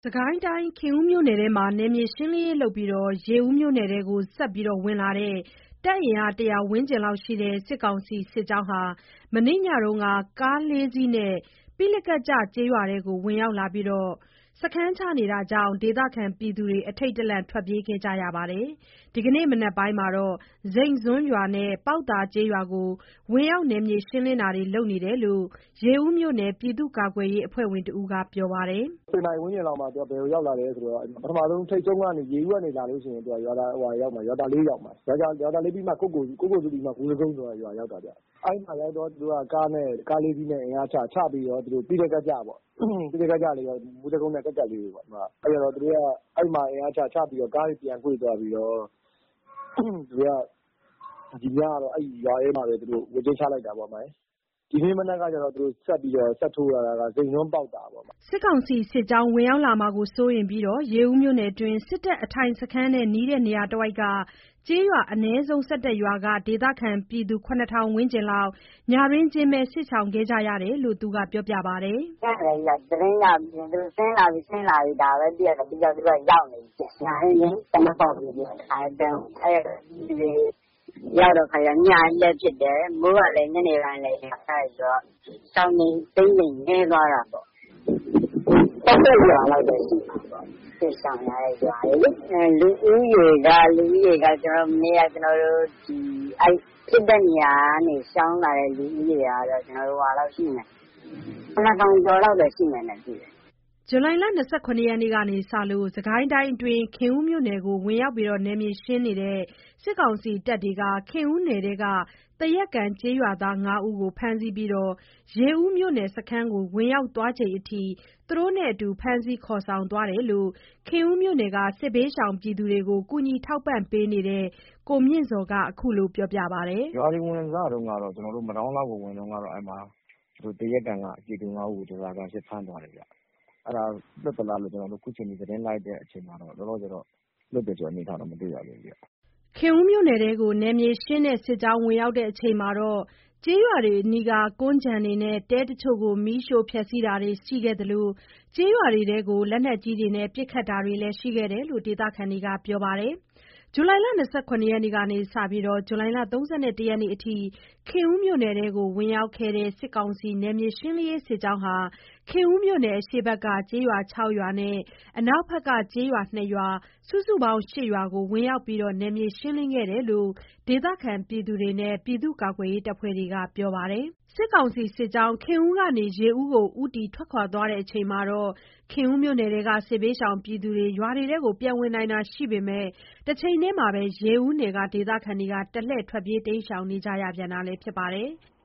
စစ်ကိုင်းတိုင်းခင်ဦးမြို့နယ်ထဲမှာနယ်မြေရှင်းလင်းရေးလုပ်ပြီးရေဦးမြို့နယ်ထဲကိုဆက်ဝင်လာတဲ့တပ်အင်အား100ဝန်းကျင်လောက်ရှိတဲ့စစ်ကောင်စီစစ်ကြောင်းဟာမနေ့ညကကား4စီးနဲ့ပိလက်ကကြကျေးရွာထဲကိုဝင်ရောက်လာပြီးစခန်းချနေတာကြောင့်ဒေသခံတွေအထိတ်တလန့်ထွက်ပြေးခဲ့ကြရပါတယ်။ ဒီကနေ့မနက်ပိုင်းမှာတော့ဇိန့်ဇွန်းရွာနဲ့ပေါက်သာကျေးရွာကိုဝင်ရောက်နယ်မြေရှင်းလင်းတာတွေလုပ်နေတယ်လို့ရေဦးမြို့နယ်ပြည်သူ့ကာကွယ်ရေးအဖွဲ့ဝင်တဦးကပြောပါတယ်။ "10 နာရီဝန်းကျင်လောက်မှာဘယ်ကိုရောက်လာလဲဆိုတော့ပထမဆုံးထိပ်ဆုံးကနေရေဦးကနေလာလို့ရှိရင်ရွာသာလေးရောက်မှာရွာသာလေးပြီးမှကုက္ကိုစုပြီးမှဂူတကုန်းဆိုတဲ့ရွာရောက်တာဗျ။အဲ့မှာရောက်တော့သူတို့ကကား4စီးနဲ့အင်အားချပြီးတော့သူတို့ပိလက်ကကြပေါ့ပိလက်ကကြလေးရောဂူတကုန်းနဲ့ကပ်လေးတွေပေါ့အဲ့တော့သူတို့ကအဲ့မှာအင်အားချပြီးတော့ကားတွေပြန်ကွေ့သွားပြီးတော့သူတို့ကဒီညကတော့အဲ့ရွာထဲမှာပဲသူတို့ဝတ်ကျင်းချလိုက်တာပေါ့ဒီနေ့မနက်ကကျတော့သူတို့ဆက်ထိုးလာတာကဇိန့်ဇွန်းပေါက်တာပေါ့။စစ်ကောင်စီစစ်ကြောင်းဝင်ရောက်လာမှာကိုစိုးရိမ်ပြီးရေဦးမြို့နယ်တွင်းစစ်တပ်အထိုင်စခန်းနဲ့နီးတဲ့နေရာတဝိုက်ကကျေးရွာအနည်းဆုံး17ရွာကဒေသခံ7,000ဝန်းကျင်လောက်ညတွင်းချင်းပဲစစ်ရှောင်ခဲ့ကြရတယ်လို့သူကပြောပါတယ်။"သတင်းရပြီးသူတို့ဆင်းလာပြီဒါပဲသိရတယ်ပြီးတော့သူတို့ရောက်နေပြီညတွင်းချင်းတမပေါက်ပြီးတခါတည်းအဲ့ရောက်တော့ခါကျညလည်းဖြစ်တယ်မိုးကလည်းညနေပိုင်းလည်းအဲ့ဆိုတော့စောင်းနေသိမ့်နေနေသွားတာပေါ့30ရွာလောက်ပဲရှိမှာပေါ့စစ်ဆောင်ရတဲ့ရွာလေလူဦးရေကကျွန်တော်တို့ဒီအဲ့ဖြစ်တဲ့နေရာကနေရှောင်းလာတဲ့လူဦးရေကတော့ကျွန်တော်တို့ဟာလောက်ရှိမယ်9000ကျော်လောက်ပဲရှိမယ်နဲ့ပြည်တယ်ဇူလိုင်လ29ရက်နေ့ကစလို့စစ်ကိုင်းတိုင်းအတွင်းခင်ဦးမြို့နယ်ကိုဝင်ရောက်နယ်မြေရှင်းနေတဲ့စစ်ကောင်စီတပ်တွေကခင်ဦးနယ်ထဲကသရက်ကန်ကျေးရွာသား5ဦးကိုဖမ်းဆီးပြီးရေဦးမြို့နယ်စခန်းကိုဝင်ရောက်သွားချိန်အထိသူတို့နဲ့အတူဖမ်းဆီးခေါ်ဆောင်သွားတယ်လို့ခင်ဦးမြို့နယ်ကစစ်ဘေးရှောင်တွေကိုကူညီထောက်ပံ့ပေးနေတဲ့ကိုမြင့်ဇော်ကအခုလိုပြောပါတယ်။"ရွာတွေဝင်စတုန်းကတော့ကျွန်တော်တို့မဒေါင်းလောက်ကိုဝင်တုန်းကတော့အဲ့မှာသရက်ကန်ကပြည်သူ5ဦးကိုဓားစာခံအဖြစ်ဖမ်းသွားတယ်ဗျ။အဲ့ဒါလွတ်သလားလို့ကျွန်တော်တို့ခုချိန်ထိသတင်းလိုက်တဲ့အချိန်မှာတော့လောလောဆယ်တော့လွတ်တယ်ဆိုတဲ့အနေအထားတော့မတွေ့ရသေးဘူးဗျ။ခင်ဦးမြို့နယ်ထဲကိုနယ်မြေရှင်းတဲ့စစ်ကြောင်းဝင်ရောက်ချိန်မှာကျေးရွာတွေအနီးကွမ်းခြံတွေနဲ့တဲတချို့ကိုမီးရှို့ဖျက်ဆီးတာတွေရှိခဲ့သလိုကျေးရွာတွေထဲကိုလက်နက်ကြီးတွေနဲ့ပစ်ခတ်တာတွေလည်းရှိခဲ့တယ်လို့ဒေသခံတွေကပြောပါတယ်။ဇူလိုင်လ29ရက်နေ့ကစပြီးဇူလိုင်လ31ရက်နေ့အထိခင်ဦးမြို့နယ်ထဲကိုဝင်ရောက်ခဲ့တဲ့စစ်ကောင်စီနယ်မြေရှင်းလင်းရေးစစ်ကြောင်းဟာခင်ဦးမြို့နယ်အရှေ့ဘက်ကကျေးရွာ6ရွာနဲ့အနောက်ဘက်ကကျေးရွာ2ရွာစုစုပေါင်း8ရွာကိုဝင်ရောက်နယ်မြေရှင်းလင်းခဲ့တယ်လို့ဒေသခံတွေနဲ့ပြည်သူ့ကာကွယ်ရေးအဖွဲ့တွေကပြောပါတယ်။စစ်ကောင်စီစစ်ကြောင်းခင်ဦးကနေရေဦးကိုဦးတည်ထွက်ခွာသွားချိန်မှာခင်ဦးမြို့နယ်ထဲကစစ်ဘေးရှောင်တွေရွာတွေထဲပြန်ဝင်နိုင်တာရှိပေမဲ့တချိန်တည်းမှာရေဦးနယ်ကဒေသခံတွေတလှည့်ထွက်ပြေးတိမ်းရှောင်နေကြရပြန်တာလည်းဖြစ်ပါတယ်။